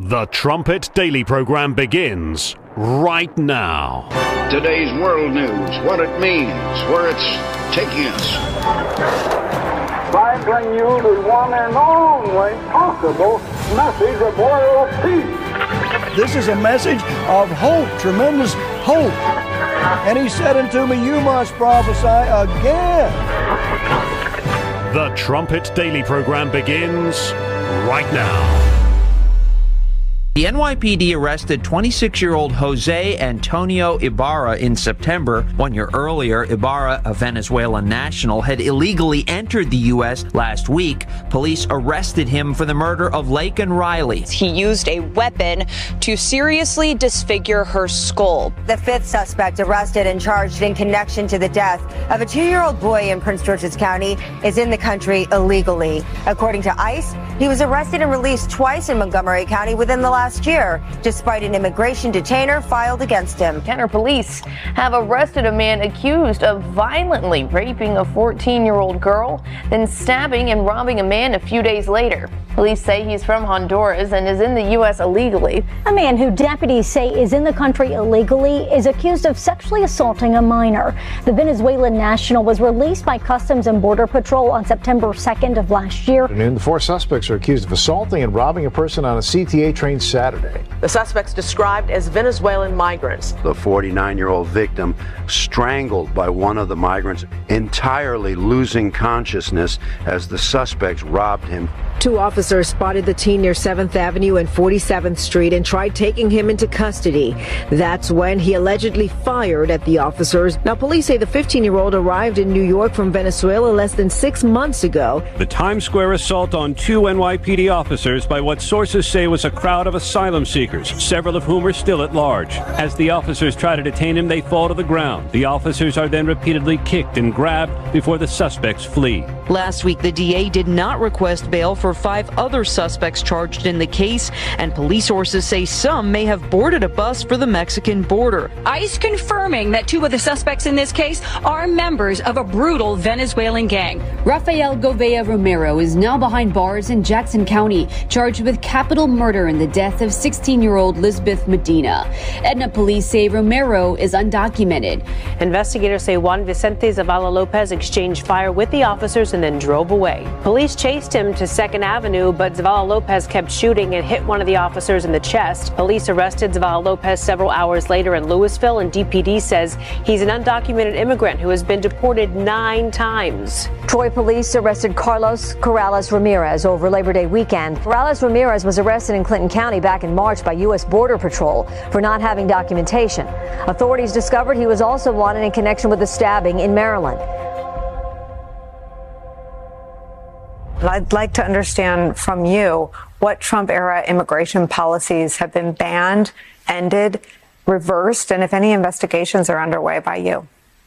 The Trumpet Daily program begins right now. Today's world news, what it means, where it's taking us. I bring you the one and only possible message of world peace. This is a message of hope, tremendous hope. And he said unto me, you must prophesy again. The Trumpet Daily program begins right now. The NYPD arrested 26-year-old Jose Antonio Ibarra in September. 1 year earlier, Ibarra, a Venezuelan national, had illegally entered the U.S. last week. Police arrested him for the murder of Laken Riley. He used a weapon to seriously disfigure her skull. The fifth suspect arrested and charged in connection to the death of a 2-year-old boy in Prince George's County is in the country illegally. According to ICE, he was arrested and released twice in Montgomery County within the last year, despite an immigration detainer filed against him. Kenner police have arrested a man accused of violently raping a 14-year-old girl, then stabbing and robbing a man a few days later. Police say he's from Honduras and is in the U.S. illegally. A man who deputies say is in the country illegally is accused of sexually assaulting a minor. The Venezuelan national was released by Customs and Border Patrol on September 2nd of last year. The 4 suspects are accused of assaulting and robbing a person on a CTA train Saturday. The suspects described as Venezuelan migrants. The 49-year-old victim strangled by one of the migrants, entirely losing consciousness as the suspects robbed him. 2 officers spotted the teen near 7th Avenue and 47th Street and tried taking him into custody. That's when he allegedly fired at the officers. Now, police say the 15-year-old arrived in New York from Venezuela less than 6 months ago. The Times Square assault on 2 NYPD officers by what sources say was a crowd of asylum seekers, several of whom are still at large. As the officers try to detain him, they fall to the ground. The officers are then repeatedly kicked and grabbed before the suspects flee. Last week, the DA did not request bail for 5 other suspects charged in the case, and police sources say some may have boarded a bus for the Mexican border. ICE confirming that 2 of the suspects in this case are members of a brutal Venezuelan gang. Rafael Govea Romero is now behind bars in Jackson County, charged with capital murder in the death of 16-year-old Lisbeth Medina. Edna police say Romero is undocumented. Investigators say Juan Vicente Zavala Lopez exchanged fire with the officers and then drove away. Police chased him to 2nd Avenue, but Zavala Lopez kept shooting and hit one of the officers in the chest. Police arrested Zavala Lopez several hours later in Louisville, and DPD says he's an undocumented immigrant who has been deported 9 times. Troy police arrested Carlos Corrales Ramirez over Labor Day weekend. Corrales Ramirez was arrested in Clinton County back in March by U.S. Border Patrol for not having documentation. Authorities discovered he was also wanted in connection with a stabbing in Maryland. I'd like to understand from you what Trump-era immigration policies have been banned, ended, reversed, and if any investigations are underway by you.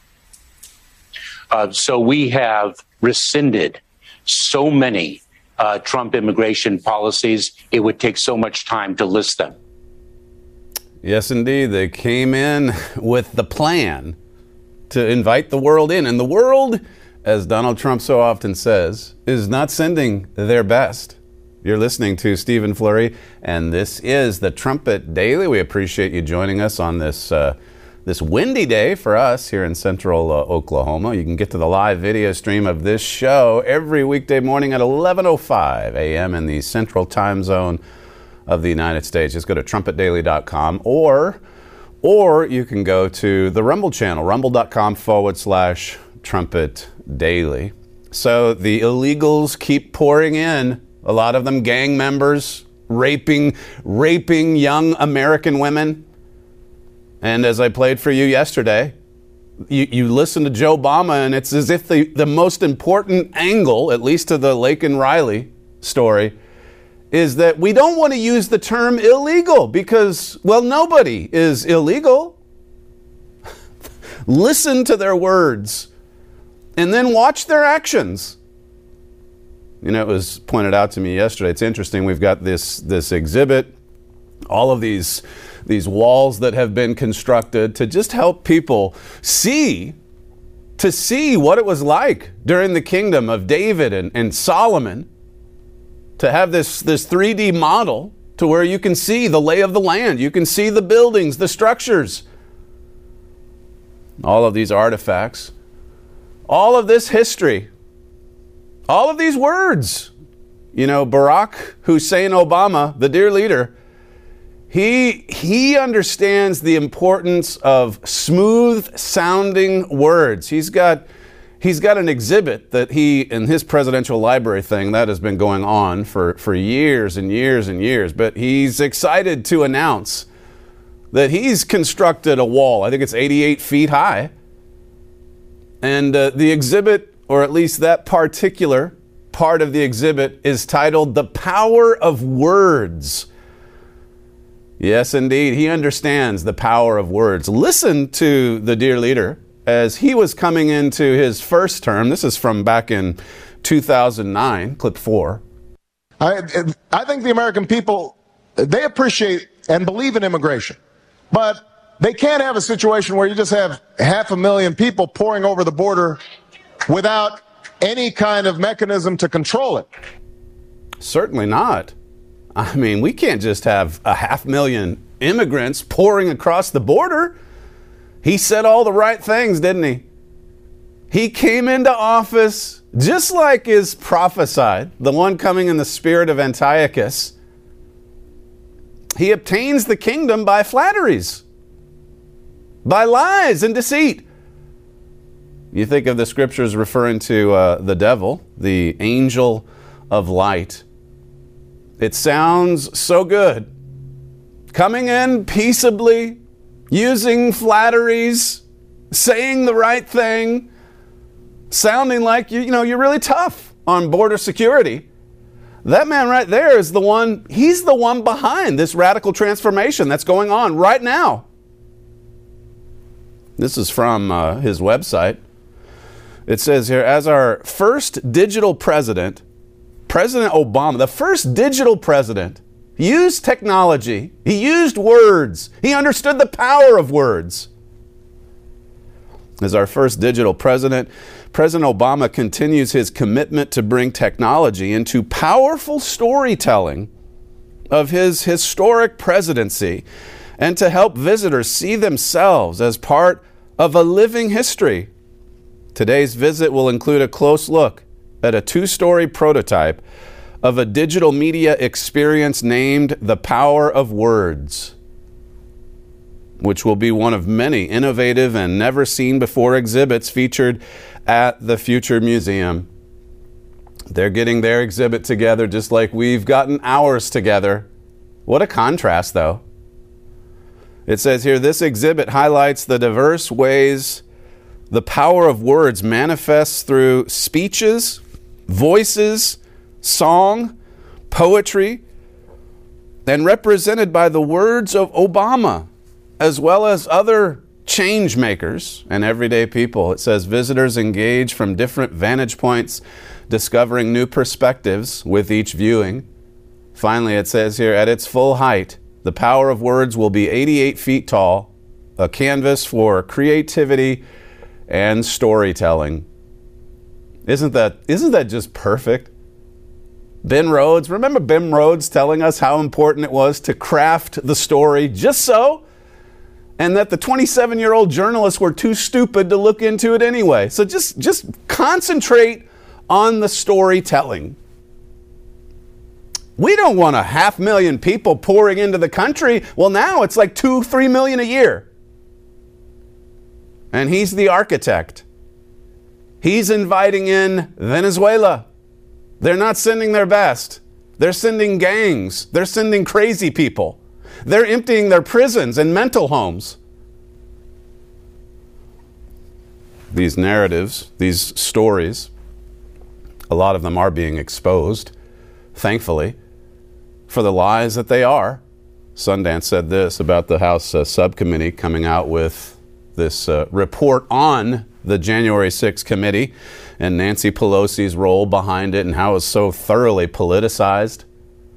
So we have rescinded so many Trump immigration policies, it would take so much time to list them. Yes, indeed. They came in with the plan to invite the world in. And the world, as Donald Trump so often says, is not sending their best. You're listening to Stephen Flurry, and this is the Trumpet Daily. We appreciate you joining us on this windy day for us here in central Oklahoma. You can get to the live video stream of this show every weekday morning at 11:05 a.m. in the central time zone of the United States. Just go to trumpetdaily.com or you can go to the Rumble channel, rumble.com/Trumpet Daily. So the illegals keep pouring in, a lot of them gang members, raping young American women. And as I played for you yesterday, you listen to Joe Obama, and it's as if the most important angle, at least to the Laken Riley story, is that we don't want to use the term illegal because, well, nobody is illegal. Listen to their words and then watch their actions. You know, it was pointed out to me yesterday. It's interesting. We've got this exhibit, all of these walls that have been constructed to just help people see what it was like during the kingdom of David and Solomon, to have this 3D model to where you can see the lay of the land. You can see the buildings, the structures. All of these artifacts, all of this history, all of these words. You know, Barack Hussein Obama, the dear leader, he understands the importance of smooth sounding words. He's got an exhibit that he, in his presidential library thing, that has been going on for years and years and years. But he's excited to announce that he's constructed a wall. I think it's 88 feet high. And the exhibit, or at least that particular part of the exhibit, is titled The Power of Words. Yes, indeed. He understands the power of words. Listen to the dear leader as he was coming into his first term. This is from back in 2009, clip 4. I think the American people, they appreciate and believe in immigration. But they can't have a situation where you just have 500,000 people pouring over the border without any kind of mechanism to control it. Certainly not. I mean, we can't just have 500,000 immigrants pouring across the border. He said all the right things, didn't he? He came into office just like is prophesied, the one coming in the spirit of Antiochus. He obtains the kingdom by flatteries, by lies and deceit. You think of the scriptures referring to the devil, the angel of light. It sounds so good. Coming in peaceably, using flatteries, saying the right thing, sounding like you're really tough on border security. That man right there is the one, he's the one behind this radical transformation that's going on right now. This is from his website. It says here, as our first digital president, President Obama, the first digital president, used technology. He used words. He understood the power of words. As our first digital president, President Obama continues his commitment to bring technology into powerful storytelling of his historic presidency and to help visitors see themselves as part of a living history. Today's visit will include a close look at a 2-story prototype of a digital media experience named The Power of Words, which will be one of many innovative and never-seen-before exhibits featured at the Future Museum. They're getting their exhibit together just like we've gotten ours together. What a contrast, though. It says here, this exhibit highlights the diverse ways the power of words manifests through speeches, voices, song, poetry, and represented by the words of Obama, as well as other change makers and everyday people. It says visitors engage from different vantage points, discovering new perspectives with each viewing. Finally, it says here, at its full height, the power of words will be 88 feet tall, a canvas for creativity and storytelling. Isn't that just perfect? Ben Rhodes, remember Ben Rhodes telling us how important it was to craft the story just so, and that the 27-year-old journalists were too stupid to look into it anyway. So just concentrate on the storytelling. We don't want 500,000 people pouring into the country. Well, now it's like 2-3 million a year. And he's the architect. He's inviting in Venezuela. They're not sending their best. They're sending gangs. They're sending crazy people. They're emptying their prisons and mental homes. These narratives, these stories, a lot of them are being exposed, thankfully, for the lies that they are. Sundance said this about the House subcommittee coming out with this report on the January 6th committee and Nancy Pelosi's role behind it and how it was so thoroughly politicized.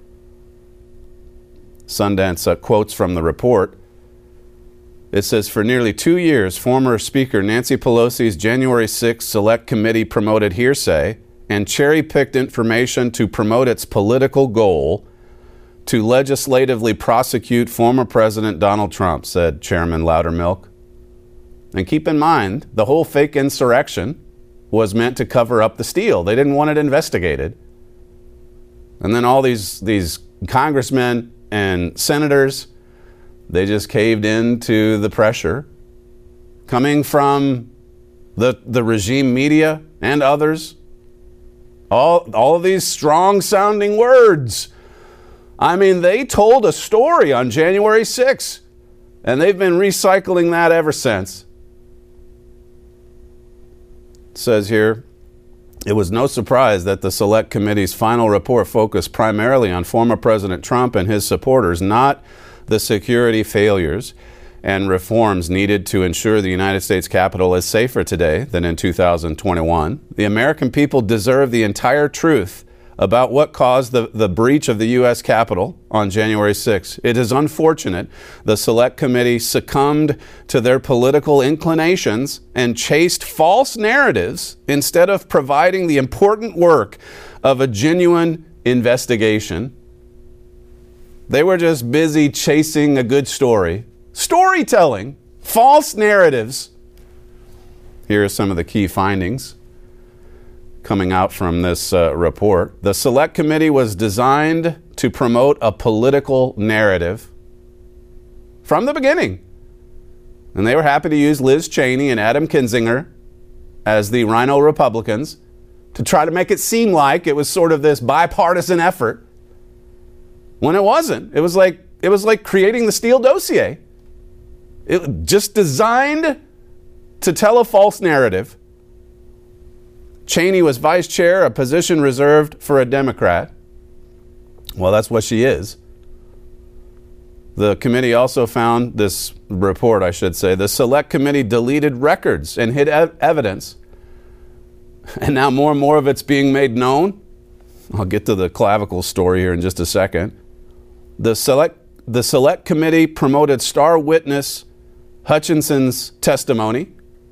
Sundance quotes from the report. It says, for nearly 2 years, former Speaker Nancy Pelosi's January 6th Select Committee promoted hearsay and cherry-picked information to promote its political goal to legislatively prosecute former President Donald Trump, said Chairman Loudermilk. And keep in mind, the whole fake insurrection was meant to cover up the steal. They didn't want it investigated. And then all these congressmen and senators, they just caved into the pressure coming from the regime media and others. All of these strong-sounding words. I mean, they told a story on January 6th, and they've been recycling that ever since. It says here, it was no surprise that the Select Committee's final report focused primarily on former President Trump and his supporters, not the security failures and reforms needed to ensure the United States Capitol is safer today than in 2021. The American people deserve the entire truth about what caused the breach of the U.S. Capitol on January 6th. It is unfortunate the Select Committee succumbed to their political inclinations and chased false narratives instead of providing the important work of a genuine investigation. They were just busy chasing a good story. Storytelling, false narratives. Here are some of the key findings coming out from this report. The Select Committee was designed to promote a political narrative from the beginning. And they were happy to use Liz Cheney and Adam Kinzinger as the Rhino Republicans to try to make it seem like it was sort of this bipartisan effort, when it wasn't. It was like creating the Steele dossier. It just designed to tell a false narrative. Cheney was vice chair, a position reserved for a Democrat. Well, that's what she is. The committee also found, this report I should say, the Select Committee deleted records and hid evidence. And now more and more of it's being made known. I'll get to the clavicle story here in just a second. The Select Committee promoted star witness Hutchinson's testimony.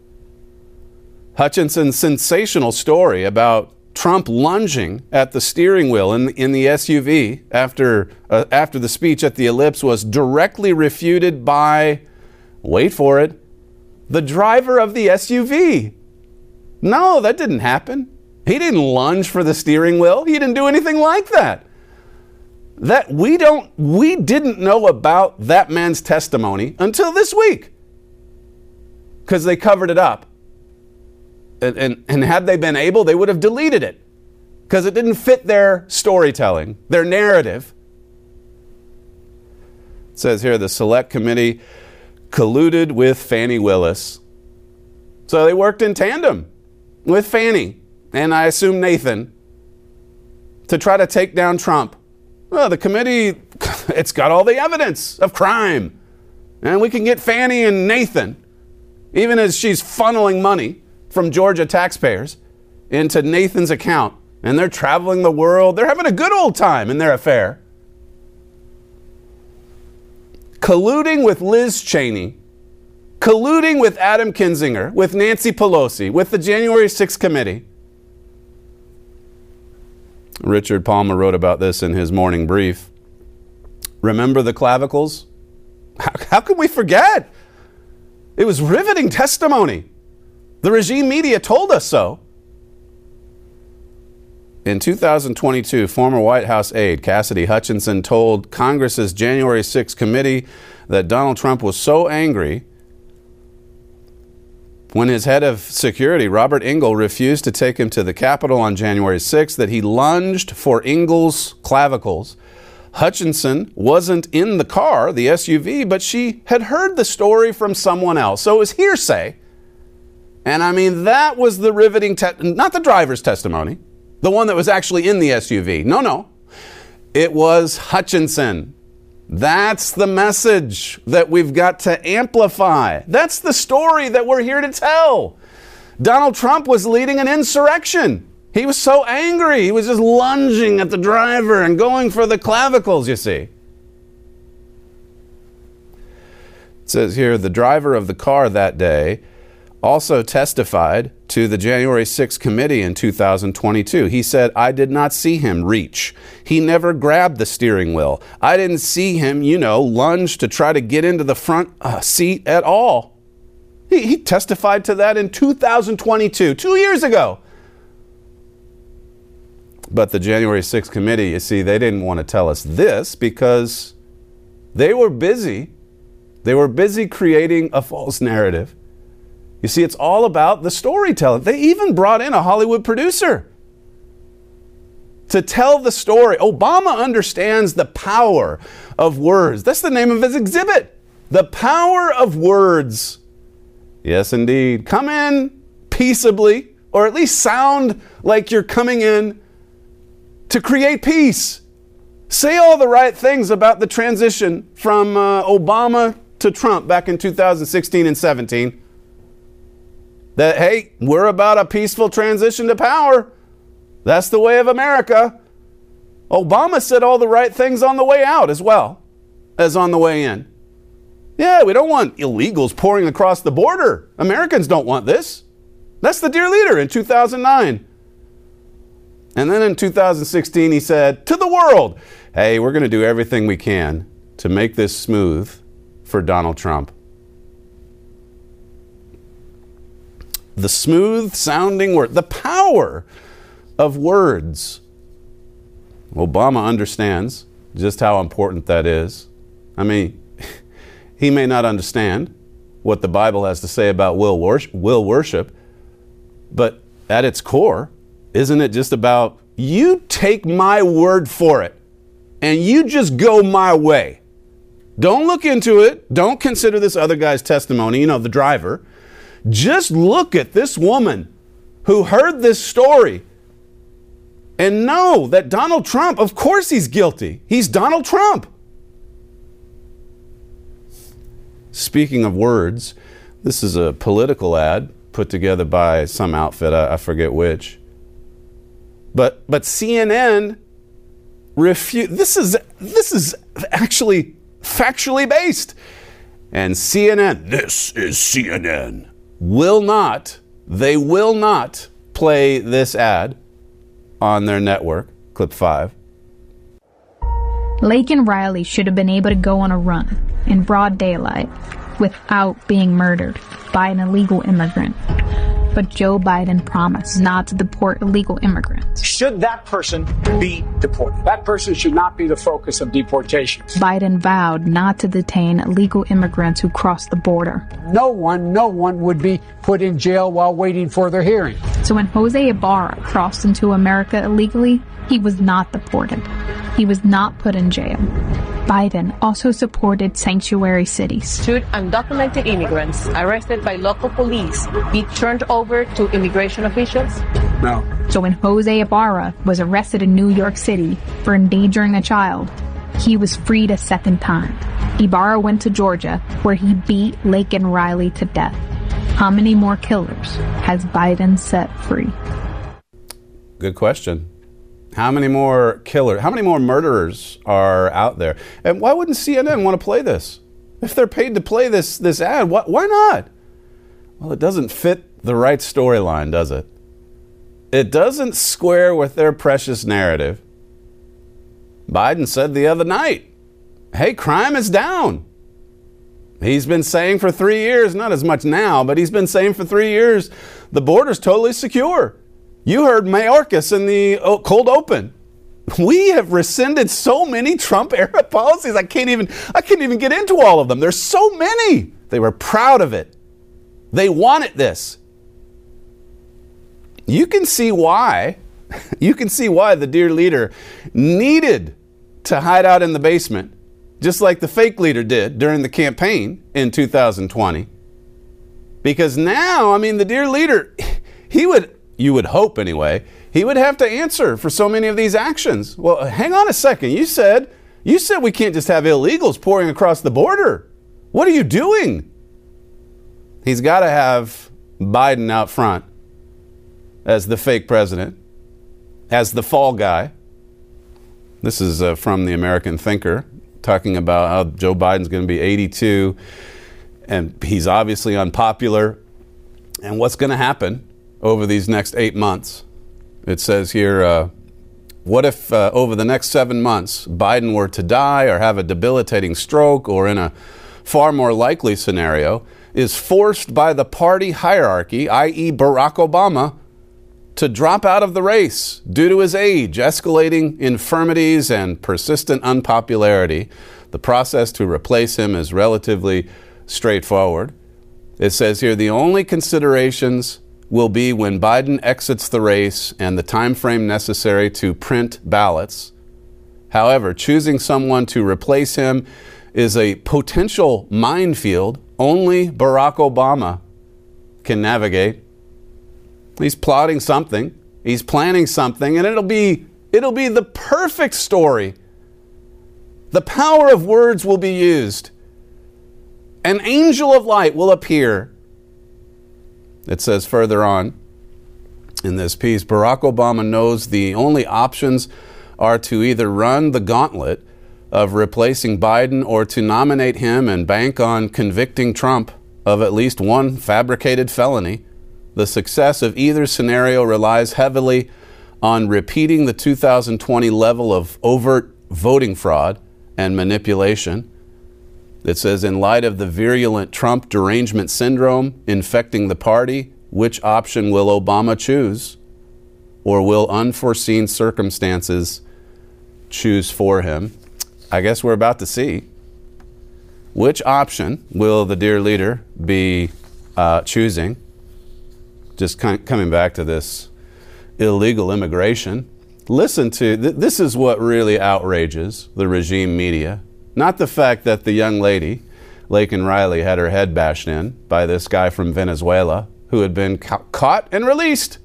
Hutchinson's sensational story about Trump lunging at the steering wheel in the SUV after the speech at the Ellipse was directly refuted by, wait for it, the driver of the SUV. No, that didn't happen. He didn't lunge for the steering wheel. He didn't do anything like that. We didn't know about that man's testimony until this week, because they covered it up. And had they been able, they would have deleted it, because it didn't fit their storytelling, their narrative. It says here the Select Committee colluded with Fani Willis. So they worked in tandem with Fani, and I assume Nathan, to try to take down Trump. Well, the committee, it's got all the evidence of crime. And we can get Fani and Nathan, even as she's funneling money from Georgia taxpayers into Nathan's account. And they're traveling the world. They're having a good old time in their affair. Colluding with Liz Cheney, colluding with Adam Kinzinger, with Nancy Pelosi, with the January 6th committee. Richard Palmer wrote about this in his morning brief. Remember the clavicles? How could we forget? It was riveting testimony. The regime media told us so. In 2022, former White House aide Cassidy Hutchinson told Congress's January 6th committee that Donald Trump was so angry when his head of security, Robert Engel, refused to take him to the Capitol on January 6th that he lunged for Engel's clavicles. Hutchinson wasn't in the car, the SUV, but she had heard the story from someone else. So it was hearsay. And I mean, that was the riveting, not the driver's testimony, the one that was actually in the SUV. No. It was Hutchinson. That's the message that we've got to amplify. That's the story that we're here to tell. Donald Trump was leading an insurrection. He was so angry. He was just lunging at the driver and going for the clavicles, you see. It says here, the driver of the car that day also testified to the January 6th committee in 2022. He said, I did not see him reach. He never grabbed the steering wheel. I didn't see him, lunge to try to get into the front seat at all. He testified to that in 2022, 2 years ago. But the January 6th committee, you see, they didn't want to tell us this because they were busy. They were busy creating a false narrative. You see, it's all about the storytelling. They even brought in a Hollywood producer to tell the story. Obama understands the power of words. That's the name of his exhibit. The power of words. Yes, indeed. Come in peaceably, or at least sound like you're coming in to create peace. Say all the right things about the transition from Obama to Trump back in 2016 and 17. That, hey, we're about a peaceful transition to power. That's the way of America. Obama said all the right things on the way out as well as on the way in. Yeah, we don't want illegals pouring across the border. Americans don't want this. That's the dear leader in 2009. And then in 2016, he said to the world, hey, we're going to do everything we can to make this smooth for Donald Trump. The smooth sounding word, the power of words. Obama understands just how important that is. I mean, he may not understand what the Bible has to say about will worship, but at its core, isn't it just about you take my word for it and you just go my way? Don't look into it. Don't consider this other guy's testimony, the driver. Just look at this woman who heard this story and know that Donald Trump, of course he's guilty. He's Donald Trump. Speaking of words, this is a political ad put together by some outfit, I forget which. But CNN this is actually factually based. And CNN, this is CNN, will not play this ad on their network, clip 5. Laken Riley should have been able to go on a run in broad daylight without being murdered by an illegal immigrant. But Joe Biden promised not to deport illegal immigrants. Should that person be deported? That person should not be the focus of deportation. Biden vowed not to detain illegal immigrants who crossed the border. No one would be put in jail while waiting for their hearing. So when Jose Ibarra crossed into America illegally, he was not deported. He was not put in jail. Biden also supported sanctuary cities. Should undocumented immigrants arrested by local police be turned over to immigration officials? No. So when Jose Ibarra was arrested in New York City for endangering a child, he was freed a second time. Ibarra went to Georgia, where he beat Laken Riley to death. How many more killers has Biden set free? Good question. How many more murderers are out there? And why wouldn't CNN want to play this? If they're paid to play this ad, why not? Well, it doesn't fit the right storyline, does it? It doesn't square with their precious narrative. Biden said the other night, hey, crime is down. He's been saying for 3 years, not as much now, but he's been saying for 3 years, the border's totally secure. You heard Mayorkas in the cold open. We have rescinded so many Trump-era policies. I can't even get into all of them. There's so many. They were proud of it. They wanted this. You can see why the dear leader needed to hide out in the basement, just like the fake leader did during the campaign in 2020. Because now, the dear leader, you would hope anyway, he would have to answer for so many of these actions. Well, hang on a second. You said we can't just have illegals pouring across the border. What are you doing? He's got to have Biden out front as the fake president, as the fall guy. This is from the American Thinker, talking about how Joe Biden's going to be 82, and he's obviously unpopular. And what's going to happen over these next 8 months? It says here, what if over the next 7 months Biden were to die or have a debilitating stroke, or in a far more likely scenario, is forced by the party hierarchy, i.e. Barack Obama, to drop out of the race due to his age, escalating infirmities, and persistent unpopularity. The process to replace him is relatively straightforward. It says here the only considerations will be when Biden exits the race and the time frame necessary to print ballots. However, choosing someone to replace him is a potential minefield only Barack Obama can navigate. He's plotting something, he's planning something, and it'll be the perfect story. The power of words will be used. An angel of light will appear. It says further on in this piece, Barack Obama knows the only options are to either run the gauntlet of replacing Biden or to nominate him and bank on convicting Trump of at least one fabricated felony. The success of either scenario relies heavily on repeating the 2020 level of overt voting fraud and manipulation. It says, in light of the virulent Trump derangement syndrome infecting the party, which option will Obama choose? Or will unforeseen circumstances choose for him? I guess we're about to see. Which option will the dear leader be choosing? Just coming back to this illegal immigration. Listen to, this is what really outrages the regime media. Not the fact that the young lady, Laken Riley, had her head bashed in by this guy from Venezuela who had been caught and released.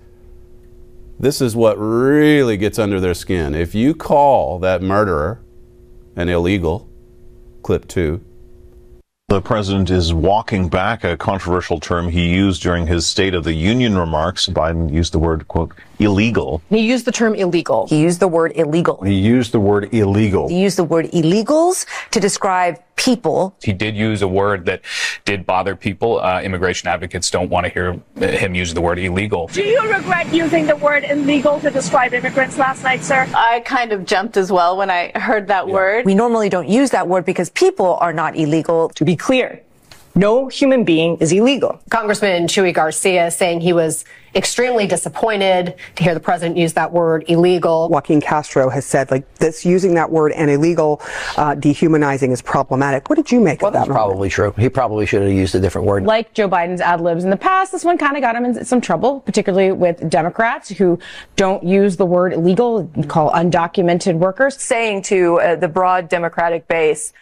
This is what really gets under their skin. If you call that murderer an illegal, clip 2. The president is walking back a controversial term he used during his State of the Union remarks. Biden used the word, quote, illegal. He used the term illegal. He used the word illegal. He used the word illegal. He used the word illegals to describe people. He did use a word that did bother people. Immigration advocates don't want to hear him use the word illegal. Do you regret using the word illegal to describe immigrants last night, sir? I kind of jumped as well when I heard that word. We normally don't use that word because people are not illegal. To be clear, no human being is illegal. Congressman Chuy Garcia saying he was extremely disappointed to hear the president use that word illegal. Joaquin Castro has said this using that word and illegal, dehumanizing is problematic. What did you make of that? That's probably true. He probably should have used a different word. Like Joe Biden's ad libs in the past, this one kind of got him in some trouble, particularly with Democrats who don't use the word illegal, call undocumented workers. Saying to the broad Democratic base,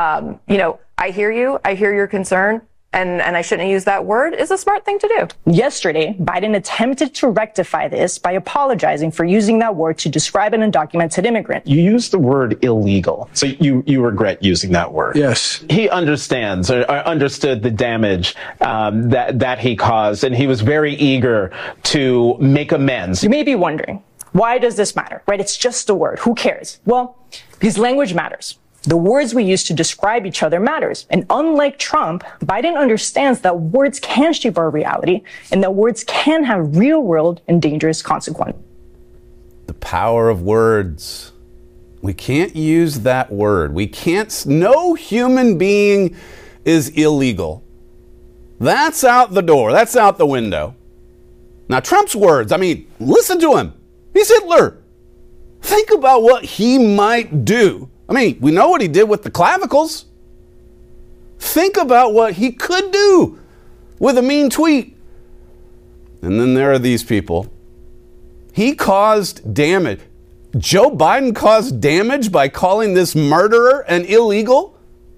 I hear you, I hear your concern, and I shouldn't use that word is a smart thing to do. Yesterday, Biden attempted to rectify this by apologizing for using that word to describe an undocumented immigrant. You used the word illegal, so you regret using that word. Yes. He understands or understood the damage that he caused, and he was very eager to make amends. You may be wondering, why does this matter, right? It's just a word. Who cares? Well, because language matters. The words we use to describe each other matters. And unlike Trump, Biden understands that words can shape our reality and that words can have real world and dangerous consequences. The power of words. We can't use that word. No human being is illegal. That's out the door. That's out the window. Now, Trump's words, listen to him. He's Hitler. Think about what he might do. We know what he did with the clavicles. Think about what he could do with a mean tweet. And then there are these people. He caused damage. Joe Biden caused damage by calling this murderer an illegal.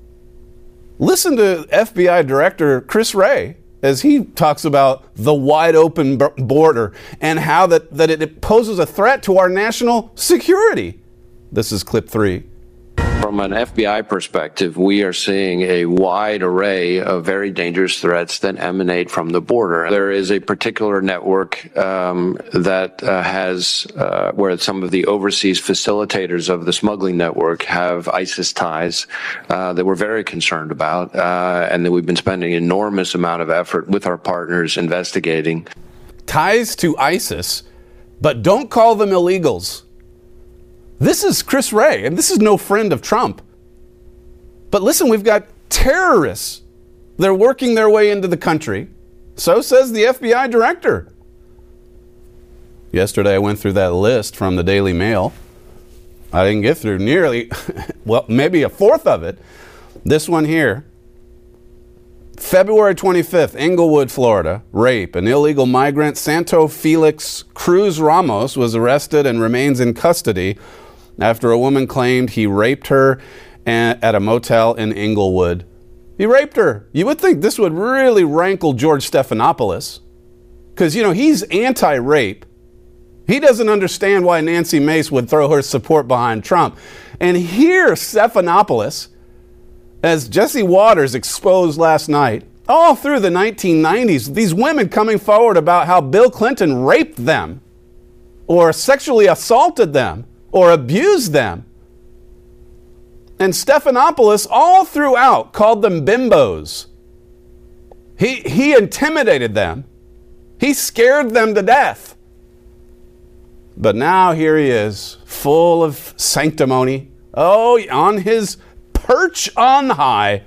Listen to FBI Director Chris Wray as he talks about the wide open border and how that it poses a threat to our national security. This is clip 3. From an FBI perspective, we are seeing a wide array of very dangerous threats that emanate from the border. There is a particular network that has where some of the overseas facilitators of the smuggling network have ISIS ties that we're very concerned about, and that we've been spending an enormous amount of effort with our partners investigating. Ties to ISIS, but don't call them illegals. This is Chris Wray, and this is no friend of Trump. But listen, we've got terrorists. They're working their way into the country. So says the FBI director. Yesterday I went through that list from the Daily Mail. I didn't get through nearly, well, maybe a fourth of it. This one here. February 25th, Englewood, Florida. Rape. An illegal migrant, Santo Felix Cruz Ramos, was arrested and remains in custody after a woman claimed he raped her at a motel in Englewood. He raped her. You would think this would really rankle George Stephanopoulos, because, you know, he's anti-rape. He doesn't understand why Nancy Mace would throw her support behind Trump. And here, Stephanopoulos, as Jesse Waters exposed last night, all through the 1990s, these women coming forward about how Bill Clinton raped them or sexually assaulted them or abused them. And Stephanopoulos all throughout called them bimbos. He intimidated them. He scared them to death. But now here he is, full of sanctimony, on his perch on high,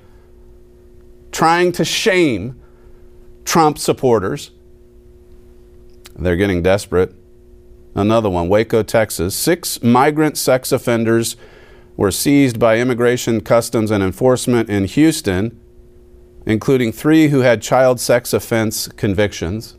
trying to shame Trump supporters. They're getting desperate. Another one, Waco, Texas. 6 migrant sex offenders were seized by Immigration, Customs, and Enforcement in Houston, including 3 who had child sex offense convictions.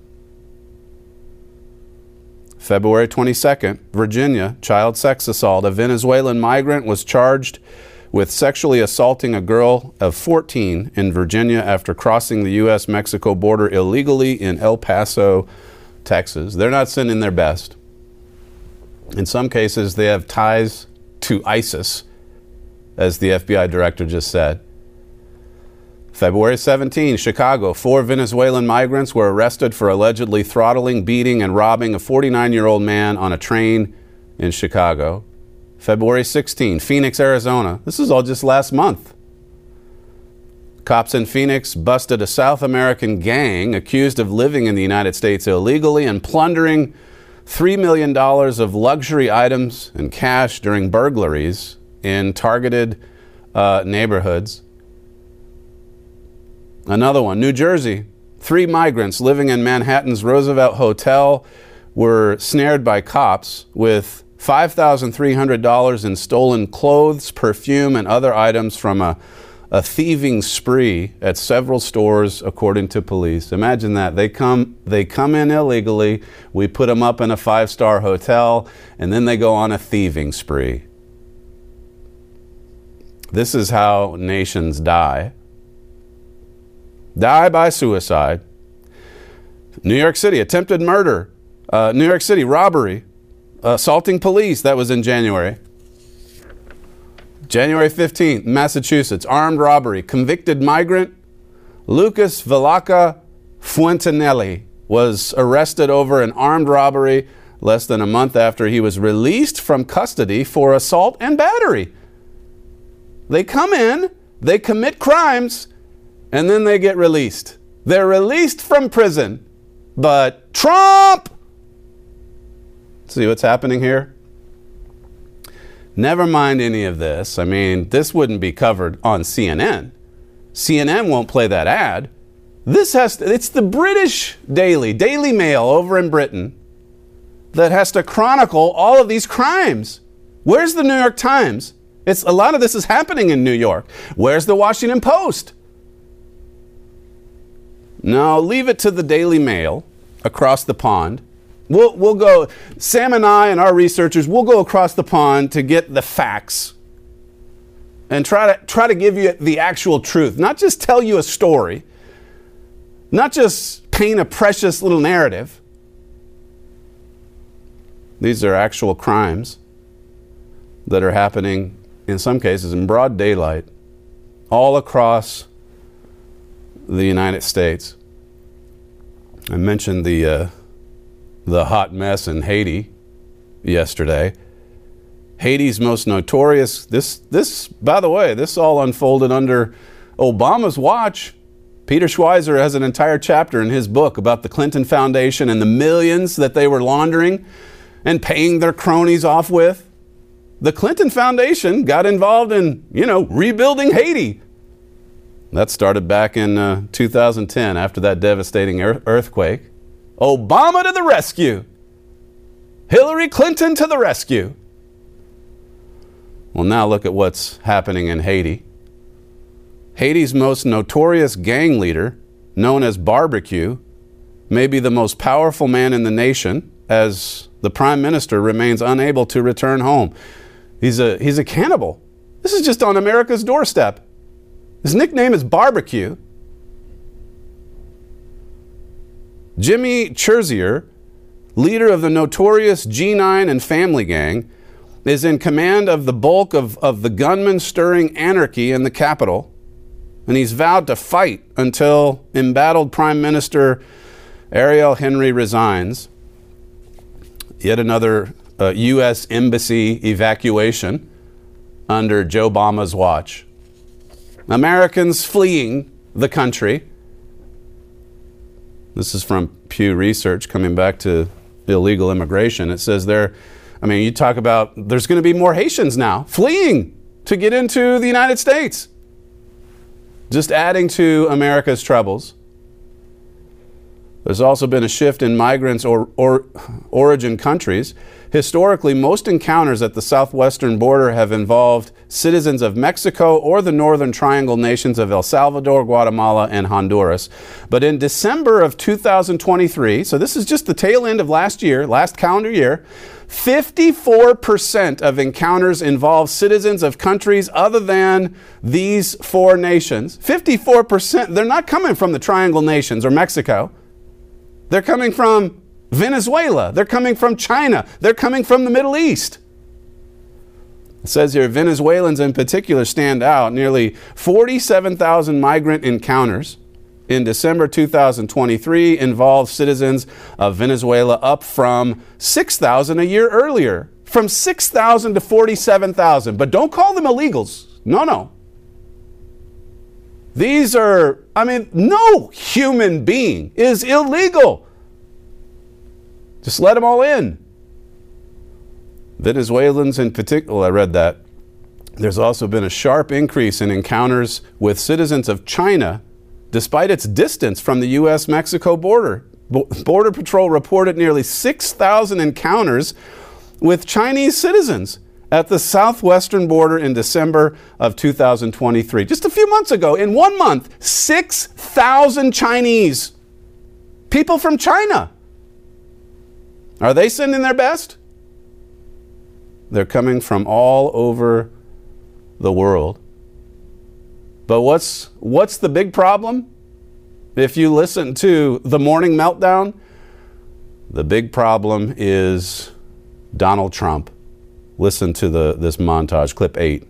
February 22nd, Virginia, child sex assault. A Venezuelan migrant was charged with sexually assaulting a girl of 14 in Virginia after crossing the U.S.-Mexico border illegally in El Paso, Texas. They're not sending their best. In some cases, they have ties to ISIS, as the FBI director just said. February 17, Chicago. 4 Venezuelan migrants were arrested for allegedly throttling, beating, and robbing a 49-year-old man on a train in Chicago. February 16, Phoenix, Arizona. This is all just last month. Cops in Phoenix busted a South American gang accused of living in the United States illegally and plundering $3 million of luxury items and cash during burglaries in targeted neighborhoods. Another one, New Jersey. 3 migrants living in Manhattan's Roosevelt Hotel were snared by cops with $5,300 in stolen clothes, perfume, and other items from a thieving spree at several stores, according to police. Imagine that. They come in illegally, we put them up in a 5-star hotel, and then they go on a thieving spree. This is how nations die. Die by suicide. New York City, attempted murder. New York City, robbery. Assaulting police, that was in January. January 15th, Massachusetts, armed robbery. Convicted migrant Lucas Valaca Fuentanelli was arrested over an armed robbery less than a month after he was released from custody for assault and battery. They come in, they commit crimes, and then they get released. They're released from prison. But Trump! See what's happening here? Never mind any of this. I mean, this wouldn't be covered on CNN. CNN won't play that ad. It's the British Daily Mail over in Britain that has to chronicle all of these crimes. Where's the New York Times? A lot of this is happening in New York. Where's the Washington Post? No, leave it to the Daily Mail across the pond. We'll go, Sam and I and our researchers, we'll go across the pond to get the facts and try to give you the actual truth. Not just tell you a story. Not just paint a precious little narrative. These are actual crimes that are happening in some cases in broad daylight, all across the United States. I mentioned the hot mess in Haiti yesterday. Haiti's most notorious, this, by the way, this all unfolded under Obama's watch. Peter Schweizer has an entire chapter in his book about the Clinton Foundation and the millions that they were laundering and paying their cronies off with. The Clinton Foundation got involved in, rebuilding Haiti. That started back in 2010 after that devastating earthquake. Obama to the rescue. Hillary Clinton to the rescue. Well, now look at what's happening in Haiti. Haiti's most notorious gang leader, known as Barbecue, may be the most powerful man in the nation, as the prime minister remains unable to return home. He's a cannibal. This is just on America's doorstep. His nickname is Barbecue. Jimmy Cherzier, leader of the notorious G9 and Family Gang, is in command of the bulk of the gunmen stirring anarchy in the capital, and he's vowed to fight until embattled Prime Minister Ariel Henry resigns. Yet another U.S. embassy evacuation under Joe Obama's watch. Americans fleeing the country. This is from Pew Research, coming back to illegal immigration. It says there, you talk about there's going to be more Haitians now fleeing to get into the United States. Just adding to America's troubles. There's also been a shift in migrants' origin countries. Historically, most encounters at the southwestern border have involved citizens of Mexico or the northern triangle nations of El Salvador, Guatemala, and Honduras. But in December of 2023, so this is just the tail end of last calendar year, 54% of encounters involve citizens of countries other than these four nations. 54%, they're not coming from the triangle nations or Mexico. They're coming from Venezuela. They're coming from China. They're coming from the Middle East. It says here, Venezuelans in particular stand out. Nearly 47,000 migrant encounters in December 2023 involved citizens of Venezuela, up from 6,000 a year earlier. From 6,000 to 47,000. But don't call them illegals. No. These are, no human being is illegal. Just let them all in. Venezuelans in particular, I read that. There's also been a sharp increase in encounters with citizens of China, despite its distance from the U.S.-Mexico border. Border Patrol reported nearly 6,000 encounters with Chinese citizens at the southwestern border in December of 2023. Just a few months ago, in 1 month, 6,000 Chinese. People from China. Are they sending their best? They're coming from all over the world. But what's the big problem? If you listen to the Morning Meltdown, the big problem is Donald Trump. Listen to this montage, clip 8.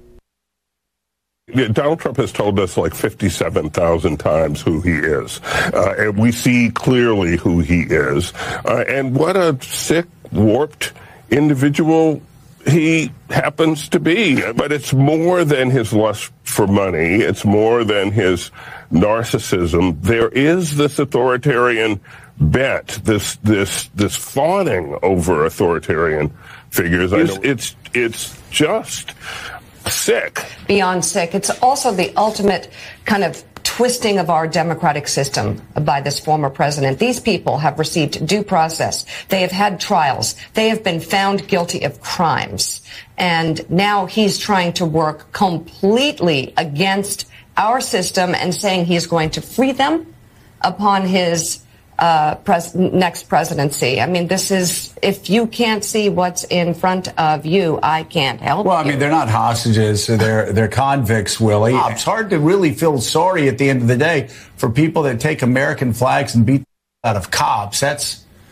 Donald Trump has told us like 57,000 times who he is. And we see clearly who he is. And what a sick, warped individual he happens to be. But it's more than his lust for money. It's more than his narcissism. There is this authoritarian bent, this fawning over authoritarian figures. It's just sick. Beyond sick. It's also the ultimate kind of twisting of our democratic system by this former president. These people have received due process. They have had trials. They have been found guilty of crimes. And now he's trying to work completely against our system and saying he's going to free them upon his next presidency. This is, if you can't see what's in front of you, I can't help you. They're not hostages. They're convicts, Willie. It's hard to really feel sorry at the end of the day for people that take American flags and beat out of cops.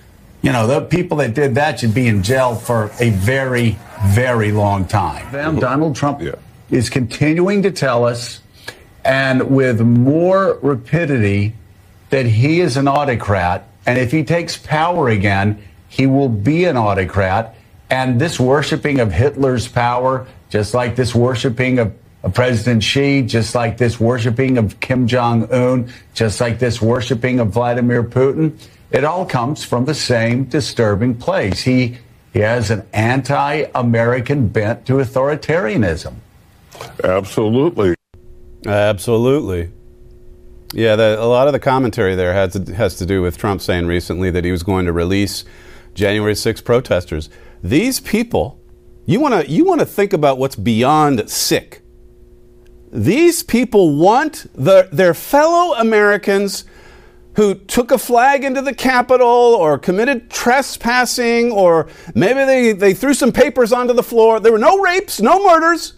You know, the people that did that should be in jail for a very, very long time. Donald Trump is continuing to tell us, and with more rapidity, that he is an autocrat. And if he takes power again, he will be an autocrat. And this worshiping of Hitler's power, just like this worshiping of President Xi, just like this worshiping of Kim Jong-un, just like this worshiping of Vladimir Putin, it all comes from the same disturbing place. He has an anti-American bent to authoritarianism. Absolutely. Absolutely. Yeah, a lot of the commentary there has to do with Trump saying recently that he was going to release January 6 protesters. These people, you want to think about what's beyond sick. These people want their fellow Americans who took a flag into the Capitol or committed trespassing, or maybe they threw some papers onto the floor. There were no rapes, no murders.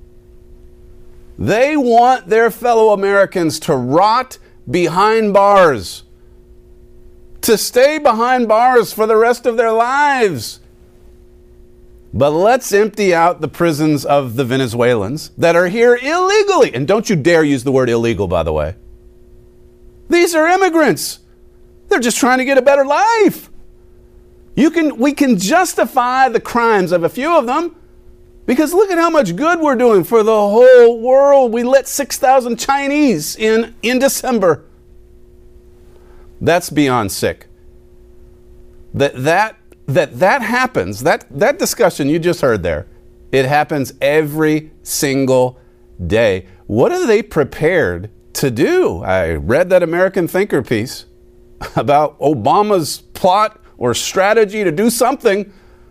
They want their fellow Americans to rot behind bars, to stay behind bars for the rest of their lives. But let's empty out the prisons of the Venezuelans that are here illegally. And don't you dare use the word illegal, by the way. These are immigrants. They're just trying to get a better life. We can justify the crimes of a few of them, because look at how much good we're doing for the whole world. We let 6,000 Chinese in December. That's beyond sick. That happens. That discussion you just heard there, it happens every single day. What are they prepared to do? I read that American Thinker piece about Obama's plot or strategy to do something.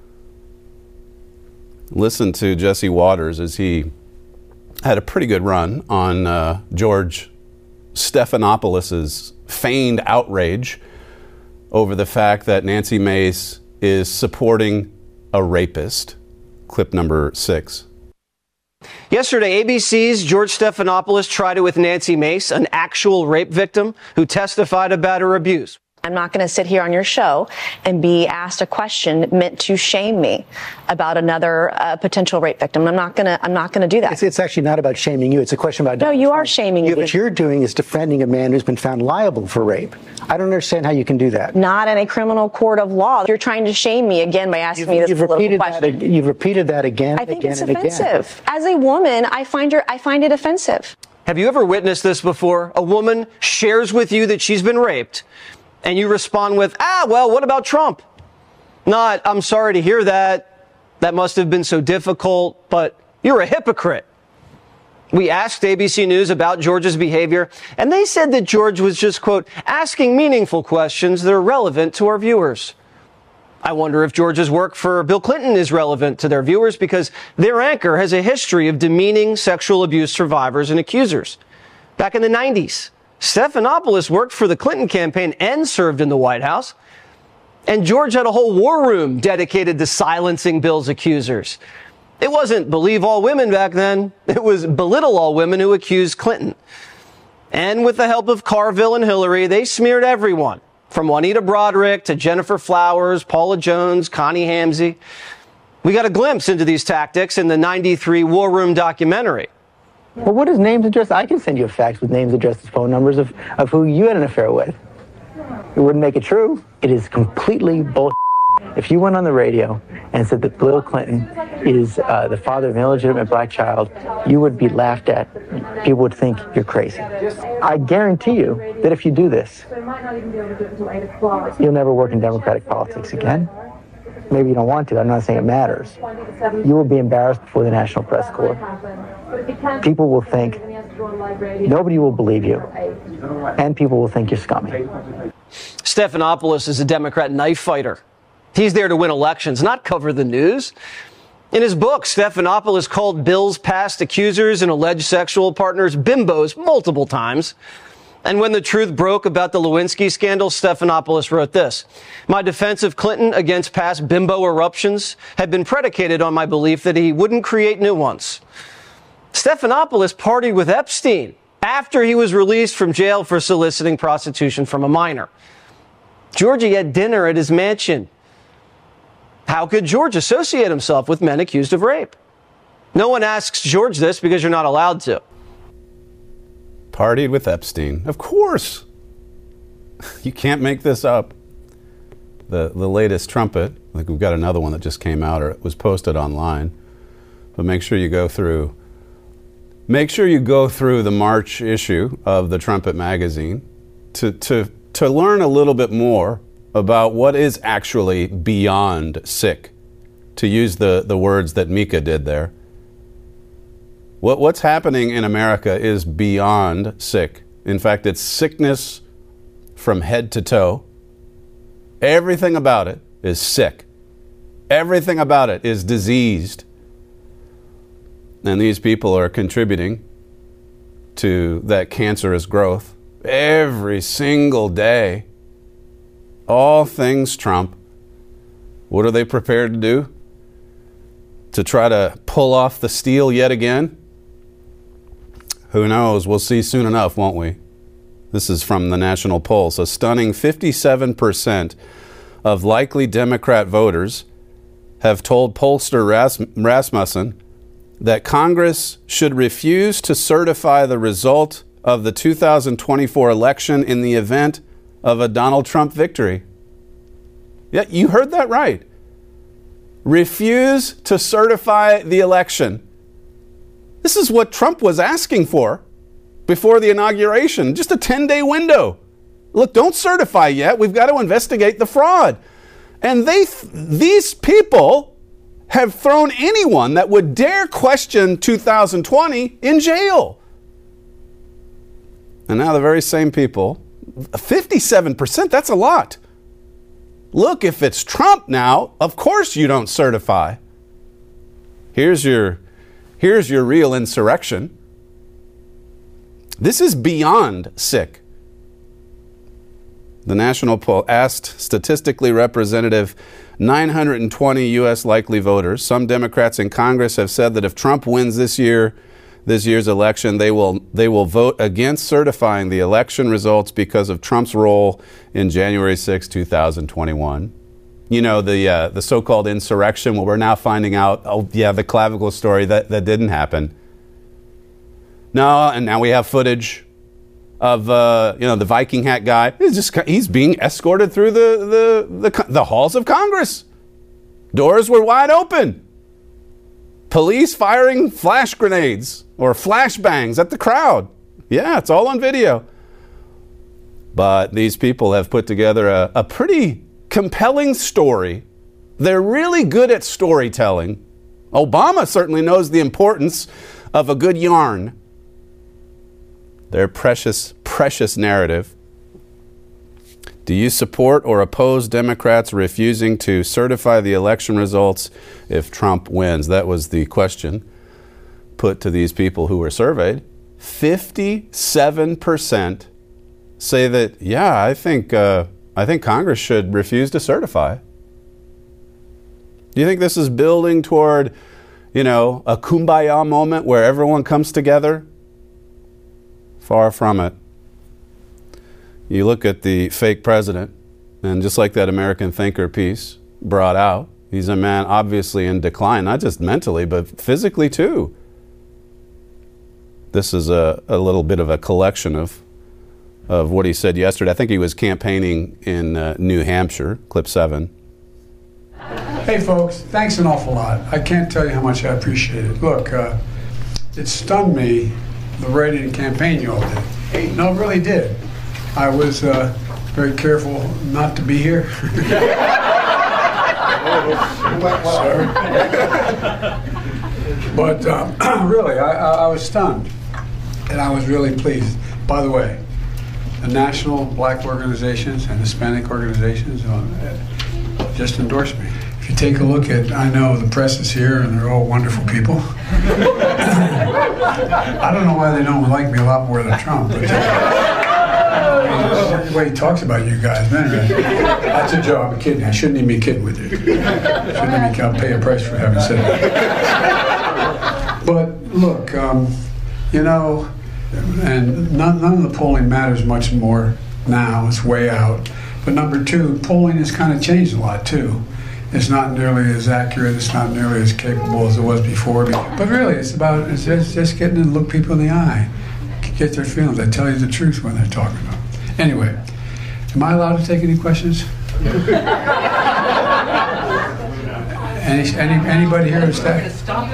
Listen to Jesse Waters as he had a pretty good run on George Stephanopoulos' feigned outrage over the fact that Nancy Mace is supporting a rapist. Clip number 6. Yesterday, ABC's George Stephanopoulos tried it with Nancy Mace, an actual rape victim who testified about her abuse. I'm not going to sit here on your show and be asked a question meant to shame me about another potential rape victim. I'm not going to do that. It's actually not about shaming you. It's a question about Donald Trump. Are shaming me. What you're doing is defending a man who's been found liable for rape. I don't understand how you can do that. Not in a criminal court of law. You're trying to shame me again by asking me this political question. You've repeated that again. I think it's offensive. As a woman, I find it offensive. Have you ever witnessed this before? A woman shares with you that she's been raped, and you respond with, well, what about Trump? Not, I'm sorry to hear that. That must have been so difficult, but you're a hypocrite. We asked ABC News about George's behavior, and they said that George was just, quote, asking meaningful questions that are relevant to our viewers. I wonder if George's work for Bill Clinton is relevant to their viewers, because their anchor has a history of demeaning sexual abuse survivors and accusers. Back in the 90s, Stephanopoulos worked for the Clinton campaign and served in the White House. And George had a whole war room dedicated to silencing Bill's accusers. It wasn't believe all women back then. It was belittle all women who accused Clinton. And with the help of Carville and Hillary, they smeared everyone, from Juanita Broaddrick to Jennifer Flowers, Paula Jones, Connie Hamzy. We got a glimpse into these tactics in the 93 War Room documentary. Well, what is names, address? I can send you a fax with names, addresses, phone numbers of who you had an affair with. It wouldn't make it true. It is completely bullshit. If you went on the radio and said that Bill Clinton is the father of an illegitimate black child, you would be laughed at. People would think you're crazy. I guarantee you that if you do this, you'll never work in Democratic politics again. Maybe you don't want to. I'm not saying it matters. You will be embarrassed before the National Press Corps. People will think, nobody will believe you, and people will think you're scummy. Stephanopoulos is a Democrat knife fighter. He's there to win elections, not cover the news. In his book, Stephanopoulos called Bill's past accusers and alleged sexual partners bimbos multiple times. And when the truth broke about the Lewinsky scandal, Stephanopoulos wrote this: "My defense of Clinton against past bimbo eruptions had been predicated on my belief that he wouldn't create new ones." Stephanopoulos partied with Epstein after he was released from jail for soliciting prostitution from a minor. Georgie had dinner at his mansion. How could George associate himself with men accused of rape? No one asks George this because you're not allowed to. Partied with Epstein. Of course. You can't make this up. The latest trumpet, I think we've got another one that just came out or it was posted online. But make sure you go through the March issue of the Trumpet magazine to learn a little bit more about what is actually beyond sick, to use the words that Mika did there. What's happening in America is beyond sick. In fact, it's sickness from head to toe. Everything about it is sick. Everything about it is diseased. And these people are contributing to that cancerous growth every single day. All things Trump. What are they prepared to do? To try to pull off the steal yet again? Who knows? We'll see soon enough, won't we? This is from the National Pulse. A stunning 57% of likely Democrat voters have told pollster Rasmussen that Congress should refuse to certify the result of the 2024 election in the event of a Donald Trump victory. Yeah, you heard that right. Refuse to certify the election. This is what Trump was asking for before the inauguration. Just a 10-day window. Look, don't certify yet. We've got to investigate the fraud. And these people have thrown anyone that would dare question 2020 in jail. And now the very same people, 57%, that's a lot. Look, if it's Trump now, of course you don't certify. Here's your real insurrection. This is beyond sick. The National Poll asked statistically representative 920 U.S. likely voters. Some Democrats in Congress have said that if Trump wins this year's election, they will vote against certifying the election results because of Trump's role in January 6, 2021. You know, the so-called insurrection. Well, we're now finding out, the clavicle story that didn't happen. No, and now we have footage of the Viking hat guy. He's being escorted through the halls of Congress. Doors were wide open. Police firing flash grenades or flashbangs at the crowd. Yeah, it's all on video. But these people have put together a pretty compelling story. They're really good at storytelling. Obama certainly knows the importance of a good yarn. Their precious, precious narrative. Do you support or oppose Democrats refusing to certify the election results if Trump wins? That was the question put to these people who were surveyed. 57% say that, I think Congress should refuse to certify. Do you think this is building toward, a kumbaya moment where everyone comes together? Far from it. You look at the fake president, and just like that American Thinker piece brought out, he's a man obviously in decline, not just mentally, but physically too. This is a little bit of a collection of what he said yesterday. I think he was campaigning in New Hampshire, clip 7. Hey folks, thanks an awful lot. I can't tell you how much I appreciate it. Look, it stunned me, the writing campaign you all did. No, it really did. I was very careful not to be here. Sorry. But really, I was stunned. And I was really pleased. By the way, the national black organizations and Hispanic organizations just endorsed me. If you take a look at, I know the press is here and they're all wonderful people. I don't know why they don't like me a lot more than Trump, but the way he talks about you guys, man, that's a joke. I'm kidding. I shouldn't even be kidding with you. Shouldn't even pay a price for having said that. But look, and none of the polling matters much more now. It's way out. But number two, polling has kind of changed a lot too. It's not nearly as accurate. It's not nearly as capable as it was before. But really, it's just getting to look people in the eye, get their feelings. They tell you the truth when they're talking about it. Anyway, am I allowed to take any questions? Anybody here to stay?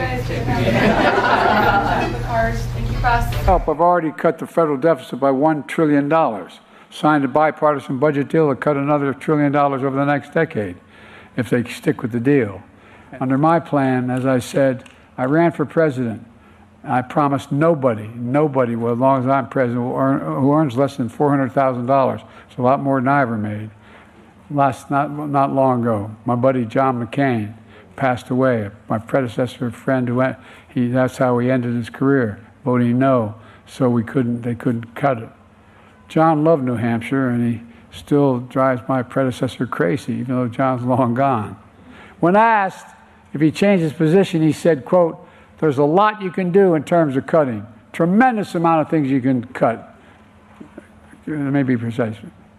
Help, I've already cut the federal deficit by $1 trillion. Signed a bipartisan budget deal to cut another $1 trillion over the next decade, if they stick with the deal. Under my plan, as I said, I ran for president. I promised nobody, well, as long as I'm president, who earns less than $400,000. It's a lot more than I ever made. Not long ago, my buddy John McCain passed away. My predecessor friend that's how he ended his career, voting no, so they couldn't cut it. John loved New Hampshire, and he still drives my predecessor crazy, even though John's long gone. When asked if he changed his position, he said, quote, "There's a lot you can do in terms of cutting. Tremendous amount of things you can cut." Let me be precise.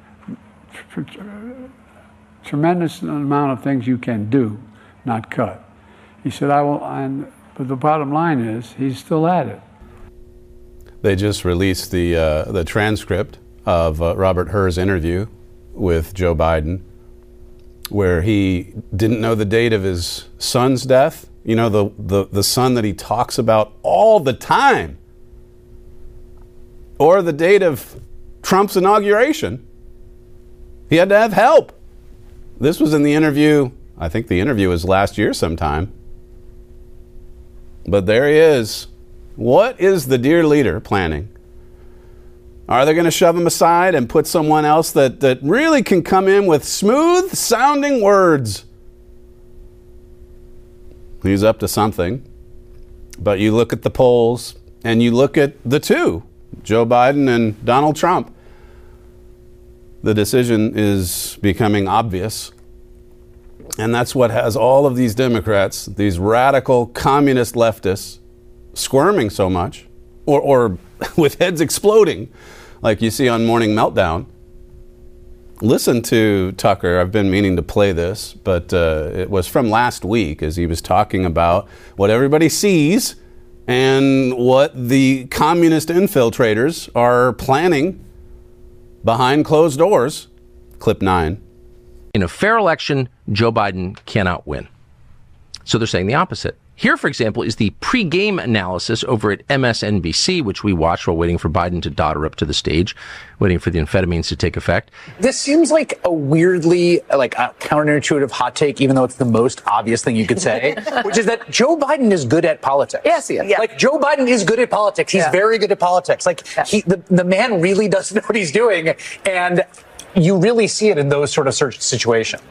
Tremendous amount of things you can do, not cut. He said, but the bottom line is, he's still at it. They just released the transcript of Robert Hur's interview with Joe Biden, where he didn't know the date of his son's death. You know, the son that he talks about all the time, or the date of Trump's inauguration. He had to have help. This was in the interview. I think the interview was last year sometime. But there he is. What is the dear leader planning? Are they going to shove him aside and put someone else that really can come in with smooth sounding words? He's up to something. But you look at the polls and you look at the two, Joe Biden and Donald Trump. The decision is becoming obvious. And that's what has all of these Democrats, these radical communist leftists, squirming so much, or with heads exploding, like you see on Morning Meltdown. Listen to Tucker. I've been meaning to play this, but it was from last week as he was talking about what everybody sees and what the communist infiltrators are planning behind closed doors. Clip 9. In a fair election, Joe Biden cannot win. So they're saying the opposite. Here, for example, is the pre-game analysis over at MSNBC, which we watched while waiting for Biden to dodder up to the stage, waiting for the amphetamines to take effect. This seems like a weirdly, a counterintuitive hot take, even though it's the most obvious thing you could say, which is that Joe Biden is good at politics. Yes, he is. Yeah. Like, Joe Biden is good at politics. He's very good at politics. Like, the man really does know what he's doing, and you really see it in those sort of situations.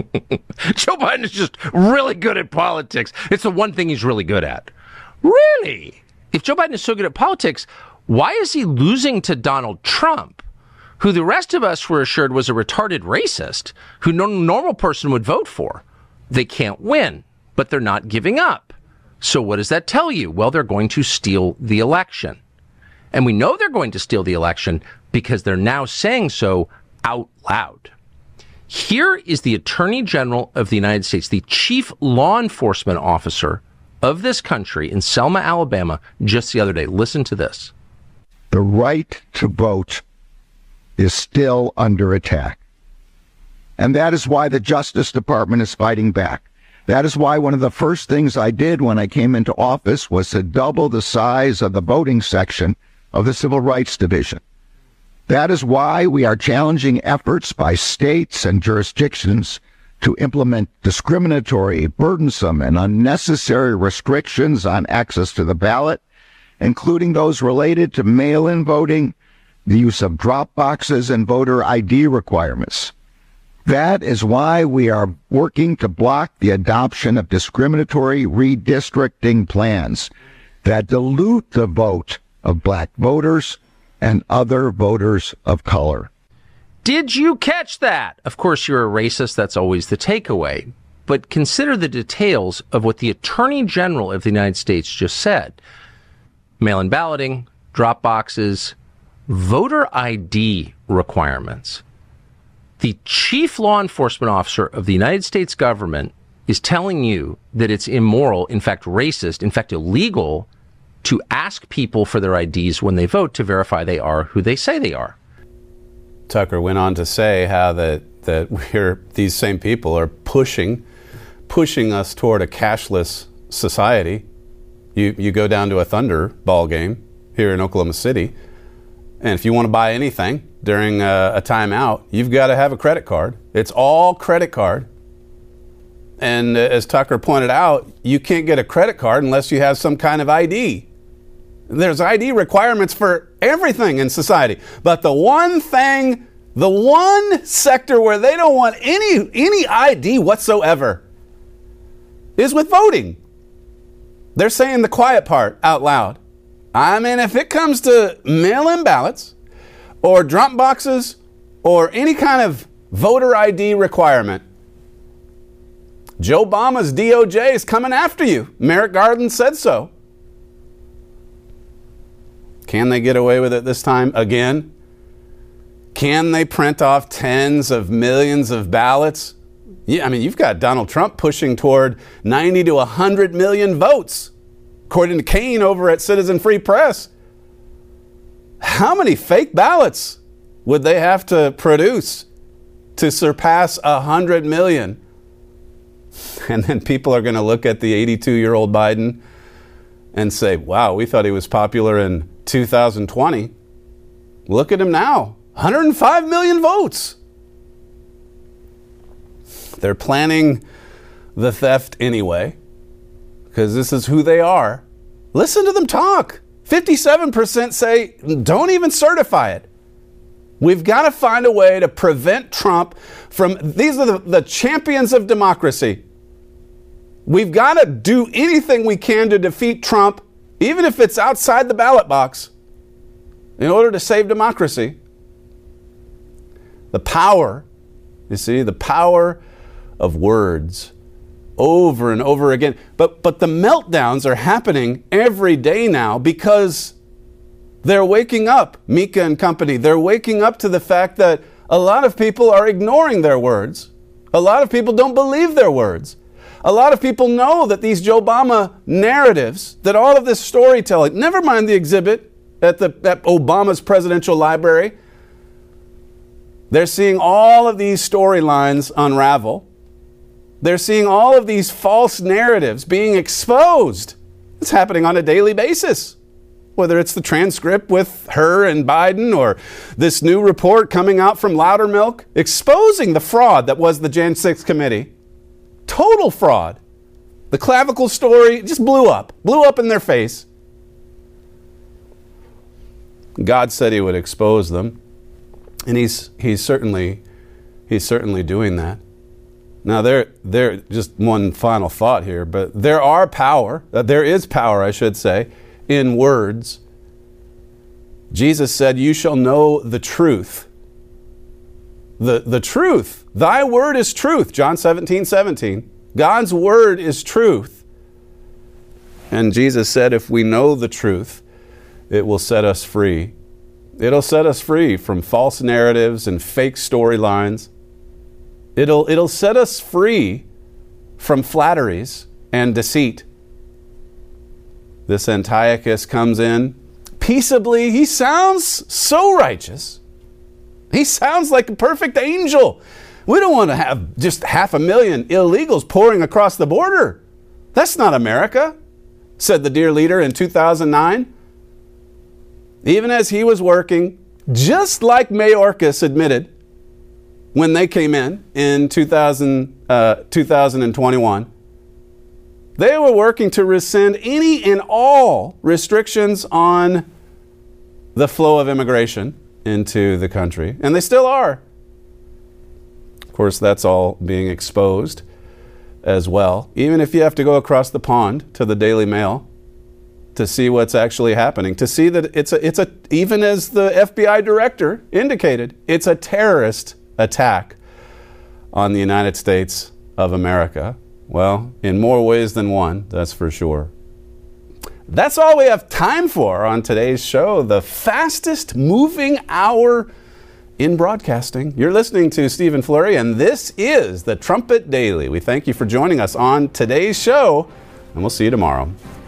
Joe Biden is just really good at politics. It's the one thing he's really good at. Really? If Joe Biden is so good at politics, why is he losing to Donald Trump, who the rest of us were assured was a retarded racist, who no normal person would vote for? They can't win, but they're not giving up. So what does that tell you? Well, they're going to steal the election. And we know they're going to steal the election because they're now saying so out loud. Here is the Attorney General of the United States, the chief law enforcement officer of this country in Selma, Alabama, just the other day. Listen to this. The right to vote is still under attack. And that is why the Justice Department is fighting back. That is why one of the first things I did when I came into office was to double the size of the voting section of the Civil Rights Division. That is why we are challenging efforts by states and jurisdictions to implement discriminatory, burdensome, and unnecessary restrictions on access to the ballot, including those related to mail-in voting, the use of drop boxes, and voter ID requirements. That is why we are working to block the adoption of discriminatory redistricting plans that dilute the vote of black voters and other voters of color. Did you catch that? Of course, you're a racist. That's always the takeaway. But consider the details of what the Attorney General of the United States just said. Mail-in balloting, drop boxes, voter ID requirements. The chief law enforcement officer of the United States government is telling you that it's immoral, in fact racist, in fact illegal, to ask people for their IDs when they vote to verify they are who they say they are. Tucker went on to say how that these same people are pushing us toward a cashless society. You go down to a Thunder ball game here in Oklahoma City, and if you want to buy anything during a timeout, you've got to have a credit card. It's all credit card. And as Tucker pointed out, you can't get a credit card unless you have some kind of ID. There's ID requirements for everything in society. But the one sector where they don't want any ID whatsoever is with voting. They're saying the quiet part out loud. I mean, if it comes to mail-in ballots or drop boxes or any kind of voter ID requirement, Joe Obama's DOJ is coming after you. Merrick Garland said so. Can they get away with it this time again? Can they print off tens of millions of ballots? Yeah, I mean, you've got Donald Trump pushing toward 90 to 100 million votes, according to Kane over at Citizen Free Press. How many fake ballots would they have to produce to surpass 100 million? And then people are going to look at the 82-year-old Biden and say, wow, we thought he was popular in 2020. Look at him now. 105 million votes. They're planning the theft anyway, because this is who they are. Listen to them talk. 57% say don't even certify it. We've got to find a way to prevent Trump from... These are the champions of democracy. We've got to do anything we can to defeat Trump, even if it's outside the ballot box, in order to save democracy. The power, you see, the power of words over and over again. But the meltdowns are happening every day now because they're waking up, Mika and company. They're waking up to the fact that a lot of people are ignoring their words. A lot of people don't believe their words. A lot of people know that these Joe Obama narratives, that all of this storytelling, never mind the exhibit at Obama's presidential library, they're seeing all of these storylines unravel. They're seeing all of these false narratives being exposed. It's happening on a daily basis. Whether it's the transcript with her and Biden or this new report coming out from Loudermilk exposing the fraud that was the Jan 6 committee. Total fraud. The clavicle story just blew up in their face. God said he would expose them. And he's certainly doing that. Now, there just one final thought here, but there is power, I should say, in words. Jesus said, you shall know the truth. The truth. Thy word is truth. John 17:17. God's word is truth. And Jesus said, if we know the truth, it will set us free. It'll set us free from false narratives and fake storylines. It'll set us free from flatteries and deceit. This Antiochus comes in peaceably. He sounds so righteous. He sounds like a perfect angel. We don't want to have just 500,000 illegals pouring across the border. That's not America, said the dear leader in 2009. Even as he was working, just like Mayorkas admitted when they came in 2021, they were working to rescind any and all restrictions on the flow of immigration into the country. And they still are. Of course, that's all being exposed as well. Even if you have to go across the pond to the Daily Mail to see what's actually happening, to see that it's a even as the FBI director indicated, it's a terrorist attack on the United States of America. Well, in more ways than one, that's for sure. That's all we have time for on today's show. The fastest moving hour in broadcasting. You're listening to Stephen Flurry, and this is the Trumpet Daily. We thank you for joining us on today's show, and we'll see you tomorrow.